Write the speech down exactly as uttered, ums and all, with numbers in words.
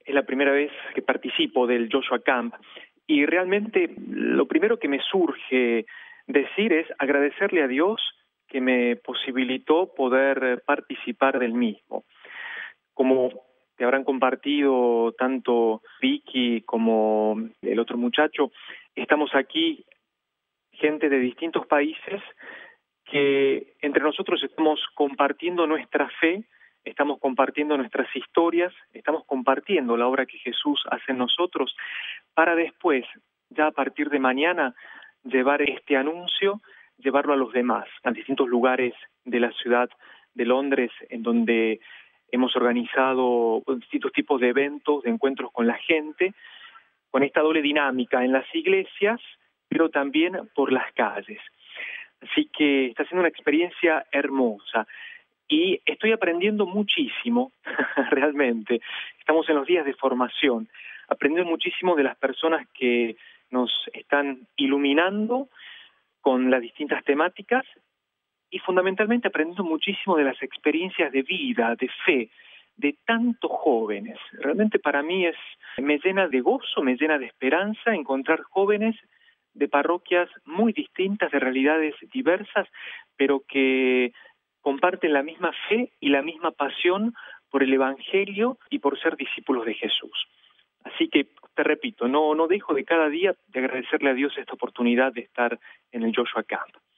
Es la primera vez que participo del Joshua Camp y realmente lo primero que me surge decir es agradecerle a Dios que me posibilitó poder participar del mismo. Como te habrán compartido tanto Vicky como el otro muchacho, estamos aquí gente de distintos países que entre nosotros estamos compartiendo nuestra fe, estamos compartiendo nuestras historias, estamos compartiendo la obra que Jesús hace en nosotros, para después, ya a partir de mañana, llevar este anuncio, llevarlo a los demás, a distintos lugares de la ciudad de Londres, en donde hemos organizado distintos tipos de eventos, de encuentros con la gente, con esta doble dinámica en las iglesias, pero también por las calles. Así que está siendo una experiencia hermosa y estoy aprendiendo muchísimo, realmente. Estamos en los días de formación, aprendiendo muchísimo de las personas que nos están iluminando con las distintas temáticas y fundamentalmente aprendiendo muchísimo de las experiencias de vida, de fe, de tantos jóvenes. Realmente para mí es, me llena de gozo, me llena de esperanza encontrar jóvenes de parroquias muy distintas, de realidades diversas, pero que comparten la misma fe y la misma pasión por el Evangelio y por ser discípulos de Jesús. Así que, te repito, no, no dejo de cada día de agradecerle a Dios esta oportunidad de estar en el Joshua Camp.